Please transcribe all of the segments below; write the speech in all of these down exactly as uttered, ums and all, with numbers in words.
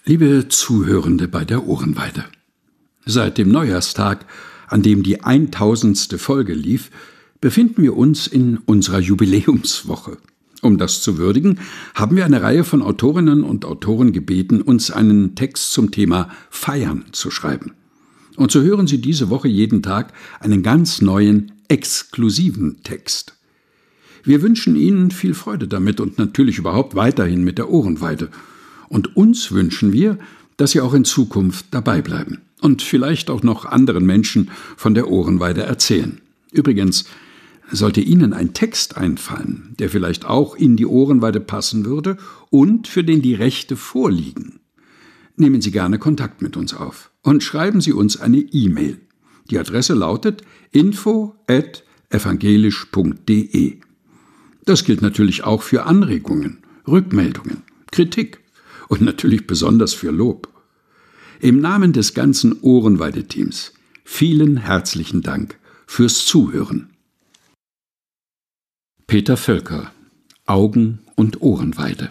Liebe Zuhörende bei der Ohrenweide, seit dem Neujahrstag, an dem die eintausendste Folge lief, befinden wir uns in unserer Jubiläumswoche. Um das zu würdigen, haben wir eine Reihe von Autorinnen und Autoren gebeten, uns einen Text zum Thema Feiern zu schreiben. Und so hören Sie diese Woche jeden Tag einen ganz neuen, exklusiven Text. Wir wünschen Ihnen viel Freude damit und natürlich überhaupt weiterhin mit der Ohrenweide. Und uns wünschen wir, dass Sie auch in Zukunft dabei bleiben und vielleicht auch noch anderen Menschen von der Ohrenweide erzählen. Übrigens, sollte Ihnen ein Text einfallen, der vielleicht auch in die Ohrenweide passen würde und für den die Rechte vorliegen, nehmen Sie gerne Kontakt mit uns auf und schreiben Sie uns eine E-Mail. Die Adresse lautet info at evangelisch punkt de. Das gilt natürlich auch für Anregungen, Rückmeldungen, Kritik und natürlich besonders für Lob. Im Namen des ganzen Ohrenweide-Teams vielen herzlichen Dank fürs Zuhören. Peter Völker, Augen- und Ohrenweide.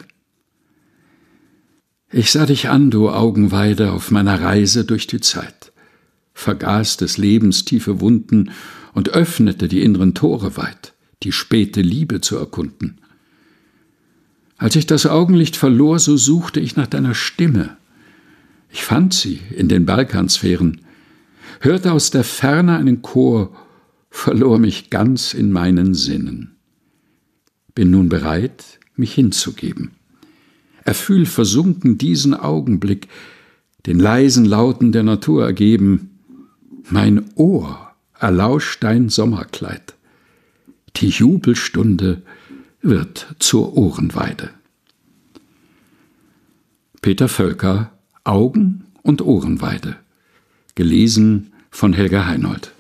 Ich sah dich an, du Augenweide, auf meiner Reise durch die Zeit, vergaß des Lebens tiefe Wunden und öffnete die inneren Tore weit, die späte Liebe zu erkunden. Als ich das Augenlicht verlor, so suchte ich nach deiner Stimme. Ich fand sie in den Balkansphären, hörte aus der Ferne einen Chor, verlor mich ganz in meinen Sinnen. Bin nun bereit, mich hinzugeben. Erfühl versunken diesen Augenblick, den leisen Lauten der Natur ergeben. Mein Ohr erlauscht dein Sommerkleid. Die Jubelstunde wird zur Ohrenweide. Peter Völker, Augen- und Ohrenweide. Gelesen von Helga Heinold.